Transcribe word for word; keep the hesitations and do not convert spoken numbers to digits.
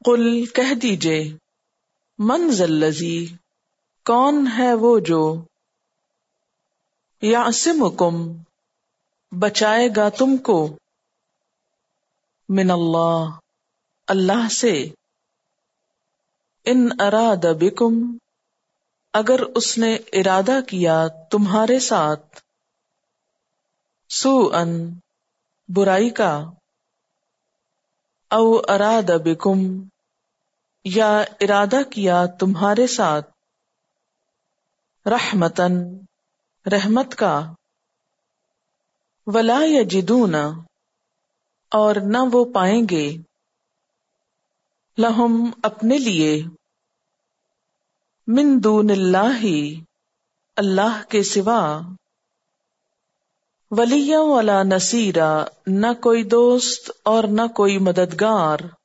قل کہہ دیجئے، من ذا الذی کون ہے وہ جو، یعصمکم بچائے گا تم کو، من اللہ اللہ سے، ان اراد بکم اگر اس نے ارادہ کیا تمہارے ساتھ، سوءا برائی کا، او اراد بکم یا ارادہ کیا تمہارے ساتھ، رحمتن رحمت کا، ولا یجدون اور نہ وہ پائیں گے، لہم اپنے لیے، من دون اللہ اللہ کے سوا، ولیّا ولا نصیرا نہ کوئی دوست اور نہ کوئی مددگار،